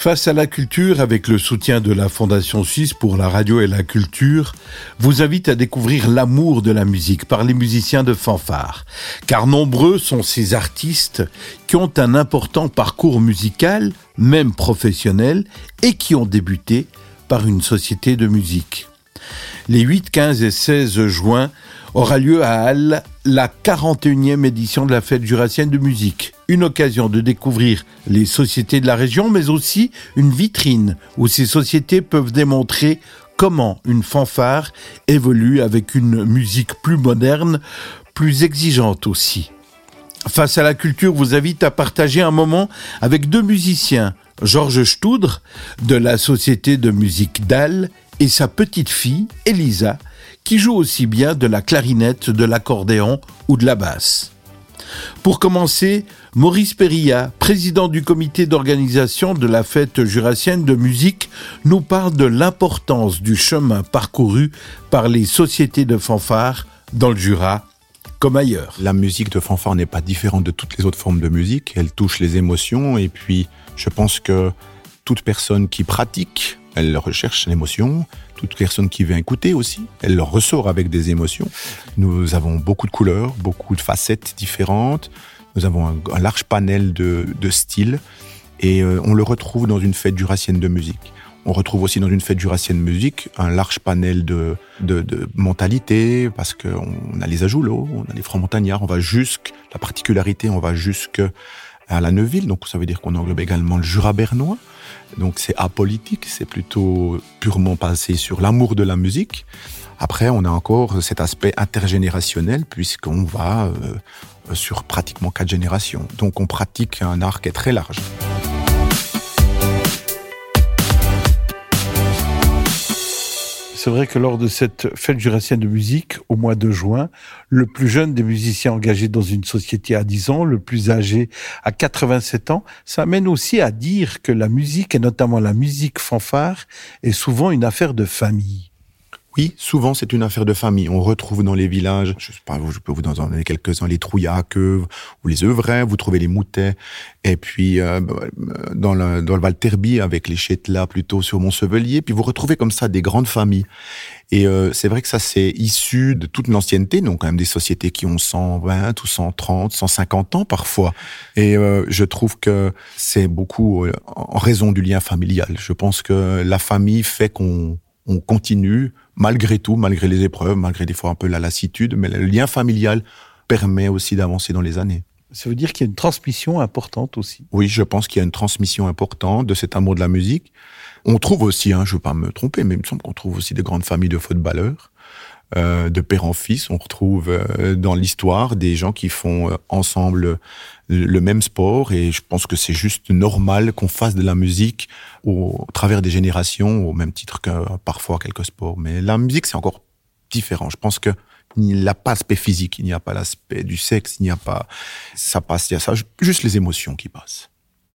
Face à la culture, avec le soutien de la Fondation Suisse pour la radio et la culture, vous invite à découvrir l'amour de la musique par les musiciens de fanfare. Car nombreux sont ces artistes qui ont un important parcours musical, même professionnel, et qui ont débuté par une société de musique. Les 8, 15 et 16 juin aura lieu à Halle la 41e édition de la Fête jurassienne de musique. Une occasion de découvrir les sociétés de la région, mais aussi une vitrine où ces sociétés peuvent démontrer comment une fanfare évolue avec une musique plus moderne, plus exigeante aussi. Face à la culture vous invite à partager un moment avec deux musiciens, Georges Stoudre de la Société de musique d'Halle et sa petite fille, Elisa, qui joue aussi bien de la clarinette, de l'accordéon ou de la basse. Pour commencer, Maurice Perilla, président du comité d'organisation de la Fête jurassienne de musique, nous parle de l'importance du chemin parcouru par les sociétés de fanfare dans le Jura, comme ailleurs. La musique de fanfare n'est pas différente de toutes les autres formes de musique. Elle touche les émotions et puis je pense que toute personne qui pratique, elle recherche l'émotion. Toute personne qui vient écouter aussi, elle leur ressort avec des émotions. Nous avons beaucoup de couleurs, beaucoup de facettes différentes. Nous avons un large panel de styles et on le retrouve dans une fête jurassienne de musique. On retrouve aussi dans une fête jurassienne de musique un large panel de mentalités parce qu'on a les Ajoulots, on a les Francs-Montagnards, on va la particularité, on va jusqu'à la Neuville, donc ça veut dire qu'on englobe également le Jura bernois. Donc c'est apolitique, c'est plutôt purement basé sur l'amour de la musique. Après, on a encore cet aspect intergénérationnel puisqu'on va sur pratiquement 4 générations. Donc on pratique un art qui est très large. C'est vrai que lors de cette fête jurassienne de musique, au mois de juin, le plus jeune des musiciens engagés dans une société a 10 ans, le plus âgé a 87 ans. Ça amène aussi à dire que la musique, et notamment la musique fanfare, est souvent une affaire de famille. Oui, souvent c'est une affaire de famille. On retrouve dans les villages, je peux vous en donner quelques-uns, les Trouillacs ou les Euvrais, vous trouvez les Moutets, et puis dans le Val-Terbi avec les Chétlas plutôt sur Montsevelier, puis vous retrouvez comme ça des grandes familles. Et c'est vrai que ça c'est issu de toute l'ancienneté, donc quand même des sociétés qui ont 120 ou 130, 150 ans parfois. Et je trouve que c'est beaucoup en raison du lien familial. Je pense que la famille fait qu'on continue, malgré tout, malgré les épreuves, malgré des fois un peu la lassitude, mais le lien familial permet aussi d'avancer dans les années. Ça veut dire qu'il y a une transmission importante aussi. Oui, je pense qu'il y a une transmission importante de cet amour de la musique. On trouve aussi, je ne veux pas me tromper, mais il me semble qu'on trouve aussi des grandes familles de footballeurs, de père en fils. On retrouve dans l'histoire des gens qui font ensemble le même sport et je pense que c'est juste normal qu'on fasse de la musique au travers des générations, au même titre que parfois quelques sports. Mais la musique, c'est encore différent. Je pense qu'il n'y a pas l'aspect physique, il n'y a pas l'aspect du sexe, il y a ça, juste les émotions qui passent.